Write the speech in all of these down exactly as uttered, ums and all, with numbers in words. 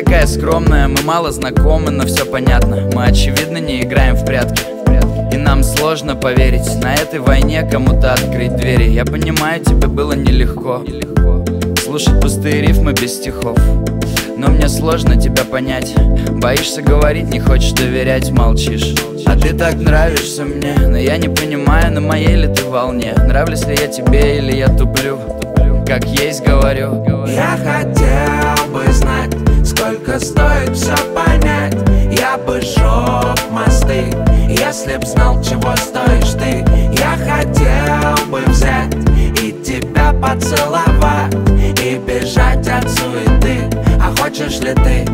такая скромная, мы мало знакомы, но все понятно. Мы очевидно не играем в прятки, и нам сложно поверить на этой войне кому-то открыть двери. Я понимаю, тебе было нелегко слушать пустые рифмы без стихов, но мне сложно тебя понять. Боишься говорить, не хочешь доверять, молчишь. А ты так нравишься мне, но я не понимаю, на моей ли ты волне. Нравлюсь ли я тебе или я туплю, как есть говорю. Я хотел бы знать, сколько стоит все понять. Я бы сжег мосты, если б знал, чего стоишь ты. Я хотел бы взять и тебя поцеловать, и бежать от суеты. А хочешь ли ты?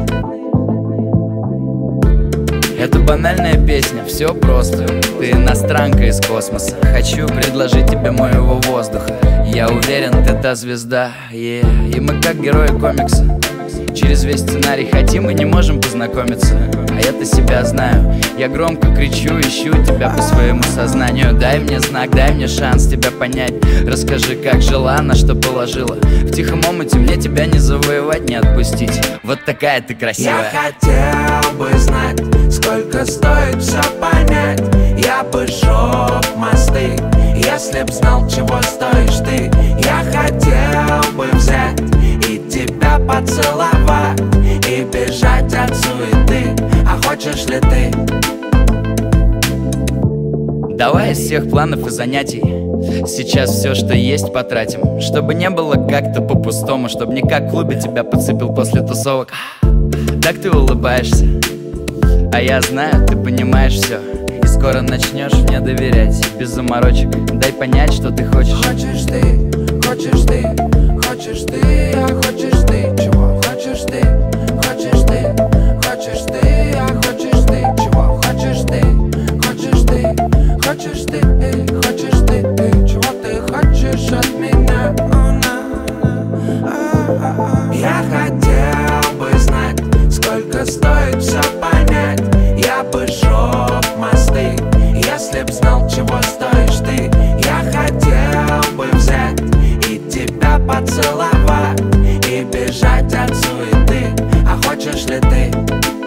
Это банальная песня, все просто. Ты иностранка из космоса. Хочу предложить тебе моего воздуха. Я уверен, ты та звезда, yeah. И мы как герои комикса. Через весь сценарий хотим и не можем познакомиться. А я-то себя знаю. Я громко кричу, ищу тебя по своему сознанию. Дай мне знак, дай мне шанс тебя понять. Расскажи, как жила, на что положила. В тихом омуте мне тебя не завоевать, не отпустить. Вот такая ты красивая. Я хотел бы знать, сколько стоит все понять. Я бы сжег мосты, если б знал, чего стоишь ты. Я хотел бы взять и тебя поцеловать, и бежать от суеты. А хочешь ли ты? Давай из всех планов и занятий сейчас все, что есть, потратим, чтобы не было как-то по-пустому, чтобы не как в клубе тебя подцепил после тусовок. Так ты улыбаешься, а я знаю, ты понимаешь все. И скоро начнешь мне доверять, без заморочек. Дай понять, что ты хочешь. Хочешь ты, хочешь ты, хочешь ты, а хочешь ты, чего хочешь ты, хочешь ты, хочешь ты, а хочешь ты, чего хочешь ты, хочешь ты, хочешь ты, хочешь ты, чего ты хочешь от меня. Я хотел бы знать, сколько стоит все понять. Я бы сжег мосты, если б знал, чего стоишь ты. Я хотел бы взять и тебя поцеловать, и бежать от суеты. А хочешь ли ты?